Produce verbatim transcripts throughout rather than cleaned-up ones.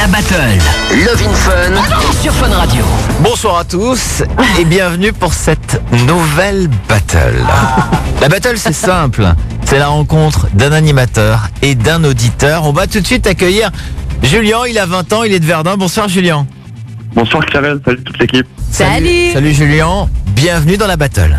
La battle Love in Fun sur Fun Radio. Bonsoir à tous et bienvenue pour cette nouvelle battle. La battle, c'est simple, c'est la rencontre d'un animateur et d'un auditeur. On va tout de suite accueillir Julien, il a vingt ans, il est de Verdun. Bonsoir Julien. Bonsoir Karel, salut toute l'équipe. Salut. Salut Julien, bienvenue dans la battle.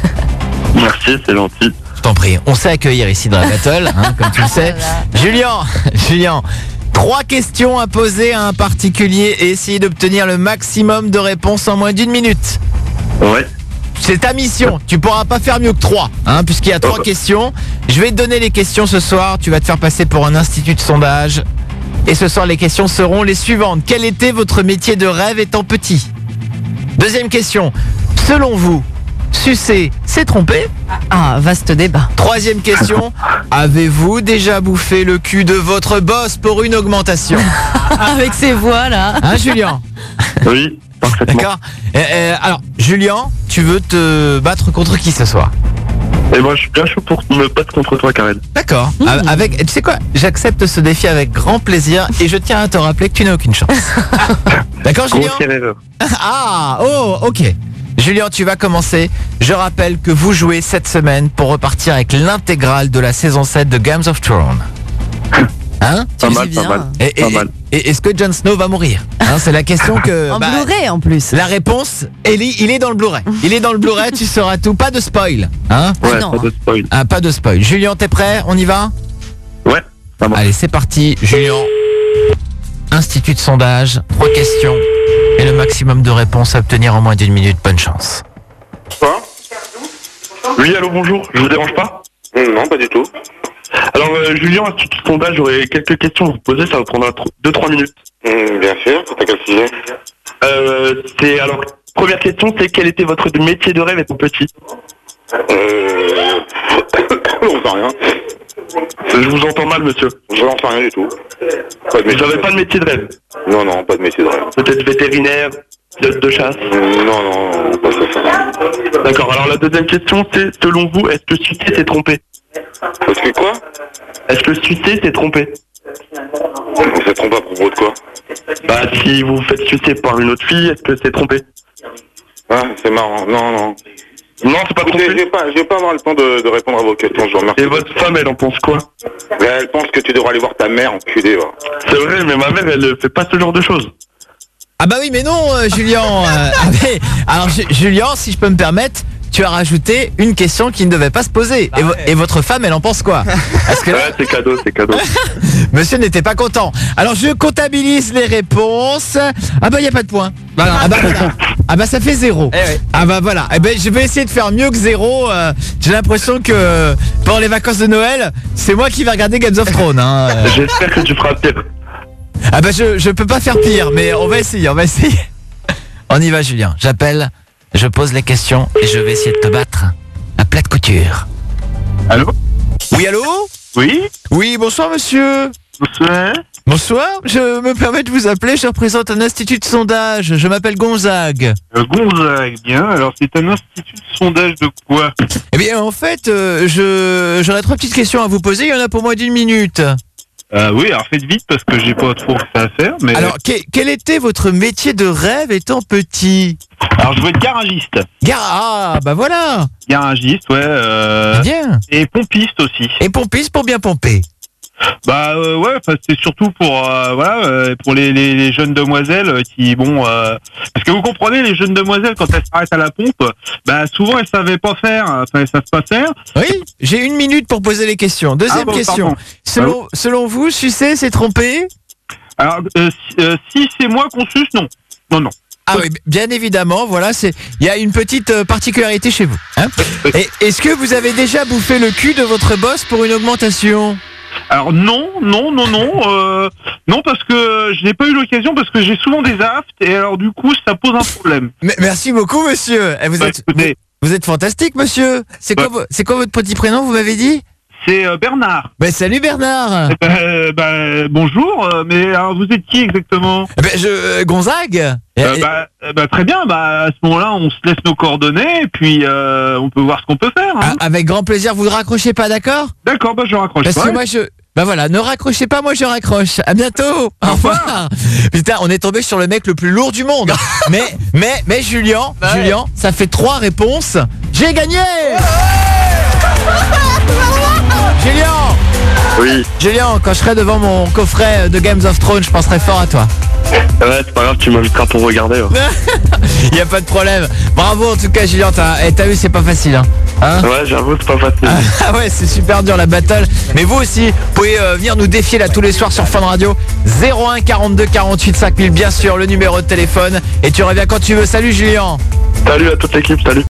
Merci, c'est gentil. Je t'en prie, on sait accueillir ici dans la battle, hein, comme tu le sais. Julien, Julien, trois questions à poser à un particulier et essayer d'obtenir le maximum de réponses en moins d'une minute. Ouais. C'est ta mission, tu pourras pas faire mieux que trois, hein, puisqu'il y a trois oh. questions. Je vais te donner les questions ce soir, tu vas te faire passer pour un institut de sondage. Et ce soir, les questions seront les suivantes. Quel était votre métier de rêve étant petit? Deuxième question, selon vous, sucer, c'est tromper? Ah, vaste débat. Troisième question, avez-vous déjà bouffé le cul de votre boss pour une augmentation? Avec ces voix là. Hein, Julien? Oui, parfaitement. D'accord. Euh, euh, alors, Julien, tu veux te battre contre qui ce soir? Et moi, je suis bien chaud pour me battre contre toi, Karel. D'accord. Mmh. Avec, tu sais quoi? J'accepte ce défi avec grand plaisir et je tiens à te rappeler que tu n'as aucune chance. D'accord, Julien? Grossière erreur. Ah, oh, ok. Julien, tu vas commencer. Je rappelle que vous jouez cette semaine pour repartir avec l'intégrale de la saison sept de Games of Thrones. Hein? Pas Tu mal, dis pas bien. mal. Et, et- Pas mal. et est-ce que Jon Snow va mourir? Hein, c'est la question que... En bah, Blu-ray en plus. la réponse, Ellie, il est dans le Blu-ray. Il est dans le Blu-ray, tu sauras tout. Pas de spoil. Hein? Ah Ouais, non, pas hein. de spoil. Ah, pas de spoil. Julien, t'es prêt? On y va? Ouais, ça marche. Allez, c'est parti. Julien, institut de sondage, trois questions et le maximum de réponses à obtenir en moins d'une minute. Bonne chance. Quoi? Oui, allô, bonjour, je vous dérange pas? Non, pas du tout. Alors, euh, Julien, à ce petit sondage, j'aurais quelques questions à vous poser, ça va prendre deux trois minutes. Hum, bien sûr, c'est à quel sujet? Euh, c'est, alors, première question, c'est quel était votre métier de rêve étant petit? Euh... On sait rien. Je vous entends mal, monsieur. Je n'en sais rien du tout. Pas de Vous métier n'avez de pas de métier de rêve? Non, non, pas de métier de rêve. Peut-être vétérinaire, pilote de chasse? Hum, Non, non, pas ça. D'accord, alors la deuxième question, c'est, selon vous, est-ce que sucer, c'est tromper? Parce que quoi? Est-ce que sucer, c'est tromper? On se trompe à propos de quoi? Bah, si vous vous faites sucer par une autre fille, est-ce que c'est tromper? Ah, c'est marrant. Non, non. Non, c'est pas Écoutez, je tromper. vais pas, je vais pas avoir le temps de, de répondre à vos questions, je vous remercie. Et votre femme, elle en pense quoi? Mais elle pense que tu devras aller voir ta mère, enculé, va. C'est vrai, mais ma mère, elle fait pas ce genre de choses. Ah bah oui, mais non, euh, Julien. euh, ah mais- alors, Ju- Julien, si je peux me permettre, tu as rajouté une question qui ne devait pas se poser. Et, vo- et votre femme, elle en pense quoi? Parce que là, Ouais, c'est cadeau, c'est cadeau. monsieur n'était pas content. Alors, je comptabilise les réponses. Ah bah, il n'y a pas de point. Voilà. Ah bah, voilà. Ah bah, ça fait zéro. Ah bah voilà. Eh ben, je vais essayer de faire mieux que zéro. Euh, J'ai l'impression que pendant les vacances de Noël, c'est moi qui vais regarder Games of Thrones. Hein. Euh, J'espère que tu feras pire. Ah bah, je, je peux pas faire pire, mais on va essayer, on va essayer. On y va, Julien. J'appelle, je pose les questions et je vais essayer de te battre à plat de couture. Allô? Oui, allô? Oui? Oui, bonsoir, monsieur. Bonsoir. Bonsoir, je me permets de vous appeler, je représente un institut de sondage, je m'appelle Gonzague. Euh, Gonzague, bien. Alors, c'est un institut de sondage de quoi? Eh bien, en fait, euh, je j'aurais trois petites questions à vous poser, il y en a pour moins d'une minute. euh, Oui, alors faites vite parce que j'ai pas trop ça à faire. Mais Alors, que- quel était votre métier de rêve étant petit? alors je veux être garagiste. Gar Ah, bah voilà. Garagiste, ouais. Euh... Bien. Et pompiste aussi. Et pompiste pour bien pomper. Bah euh, ouais, enfin, c'est surtout pour euh, voilà euh, pour les, les, les jeunes demoiselles euh, qui bon euh, parce que vous comprenez, les jeunes demoiselles quand elles s'arrêtent à la pompe, bah souvent elles savaient pas faire, enfin elles savent pas faire. Oui, j'ai une minute pour poser les questions. Deuxième Ah bon, question. pardon. Selon, selon vous, sucer, c'est tromper? Alors euh, si, euh, si c'est moi qu'on suce, non, non non. Ah oui, bien évidemment, voilà, c'est il y a une petite euh, particularité chez vous. Hein. Et est-ce que vous avez déjà bouffé le cul de votre boss pour une augmentation? Alors non, non, non, non, euh, non parce que je n'ai pas eu l'occasion parce que j'ai souvent des aftes et alors du coup ça pose un problème. Mais- Merci beaucoup, monsieur. Eh, Vous Bah, êtes, écoutez, vous, vous êtes fantastique, monsieur. C'est quoi, vo- c'est quoi votre petit prénom, vous m'avez dit? c'est euh, Bernard. Ben salut Bernard. Eh ben, euh, bah, bonjour, euh, mais alors vous êtes qui exactement? Eh ben, je euh, Gonzague. Et- Euh, bah, euh, bah, très bien, bah, à ce moment-là, on se laisse nos coordonnées et puis euh, on peut voir ce qu'on peut faire. Hein. Ah, avec grand plaisir, vous ne raccrochez pas, d'accord? D'accord, bah, je raccroche Parce pas. que moi, je, Bah voilà, ne raccrochez pas, moi je raccroche. À bientôt. Au revoir. Putain, on est tombé sur le mec le plus lourd du monde. mais, mais, mais Julien, bah Julien, ouais. ça fait trois réponses. J'ai gagné. Julien. Oui. Julien, quand je serai devant mon coffret de Games of Thrones, je penserai fort à toi. Ouais, c'est pas grave, tu m'inviteras pour regarder. Il y a pas de problème. Bravo en tout cas, Julien. T'as, t'as vu, c'est pas facile. Hein, hein ouais, j'avoue, c'est pas facile. Ah ouais, c'est super dur la battle. Mais vous aussi, vous pouvez euh, venir nous défier là tous les soirs sur Fun Radio. zéro un quarante-deux quarante-huit cinq mille, bien sûr, le numéro de téléphone. Et tu reviens quand tu veux. Salut Julien. Salut à toute l'équipe, salut.